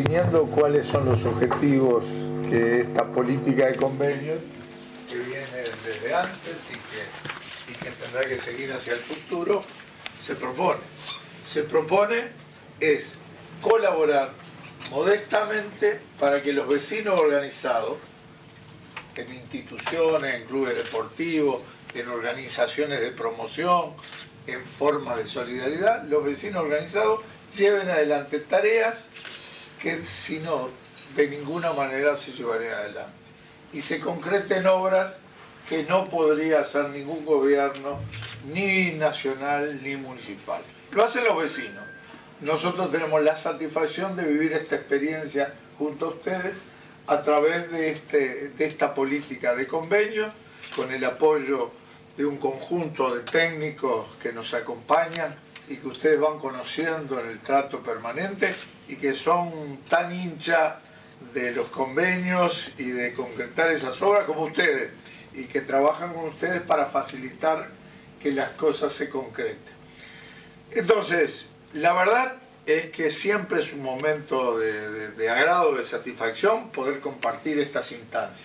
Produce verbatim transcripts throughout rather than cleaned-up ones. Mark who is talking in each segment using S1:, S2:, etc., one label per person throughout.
S1: definiendo cuáles son los objetivos que esta política de convenios, que viene desde antes y que, y que tendrá que seguir hacia el futuro, se propone. Se propone es colaborar modestamente para que los vecinos organizados, en instituciones, en clubes deportivos, en organizaciones de promoción, en formas de solidaridad, los vecinos organizados lleven adelante tareas que si no, de ninguna manera se llevarían adelante. Y se concreten obras que no podría hacer ningún gobierno, ni nacional ni municipal. Lo hacen los vecinos. Nosotros tenemos la satisfacción de vivir esta experiencia junto a ustedes a través de, este, de esta política de convenio, con el apoyo de un conjunto de técnicos que nos acompañan y que ustedes van conociendo en el trato permanente y que son tan hinchas de los convenios y de concretar esas obras como ustedes, y que trabajan con ustedes para facilitar que las cosas se concreten. Entonces, la verdad es que siempre es un momento de, de, de agrado, de satisfacción poder compartir estas instancias.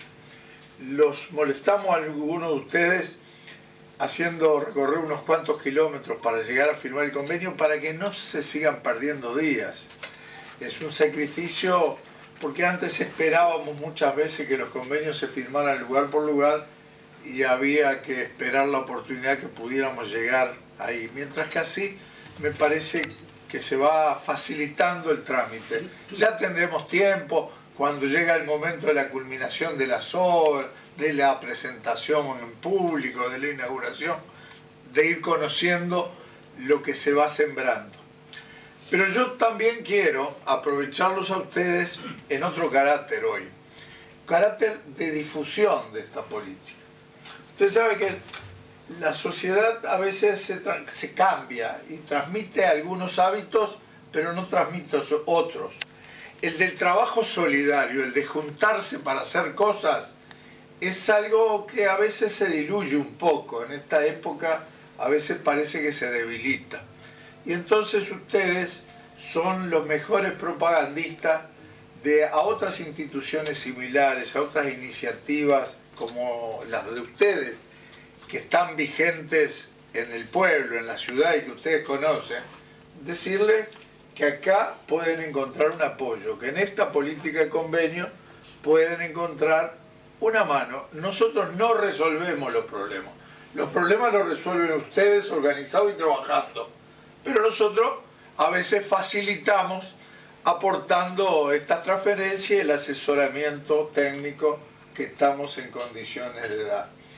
S1: Los molestamos a algunos de ustedes haciendo recorrer unos cuantos kilómetros para llegar a firmar el convenio para que no se sigan perdiendo días. Es un sacrificio porque antes esperábamos muchas veces que los convenios se firmaran lugar por lugar y había que esperar la oportunidad que pudiéramos llegar ahí. Mientras que así me parece que se va facilitando el trámite. Ya tendremos tiempo cuando llega el momento de la culminación de las obras, de la presentación en público, de la inauguración, de ir conociendo lo que se va sembrando. Pero yo también quiero aprovecharlos a ustedes en otro carácter hoy, carácter de difusión de esta política. Usted sabe que la sociedad a veces se, se cambia y transmite algunos hábitos, pero no transmite otros. El del trabajo solidario, el de juntarse para hacer cosas, es algo que a veces se diluye un poco. En esta época a veces parece que se debilita. Y entonces ustedes son los mejores propagandistas de a otras instituciones similares, a otras iniciativas como las de ustedes, que están vigentes en el pueblo, en la ciudad y que ustedes conocen, decirles que acá pueden encontrar un apoyo, que en esta política de convenio pueden encontrar una mano. Nosotros no resolvemos los problemas. Los problemas los resuelven ustedes organizados y trabajando. Pero nosotros a veces facilitamos aportando estas transferencias y el asesoramiento técnico que estamos en condiciones de dar.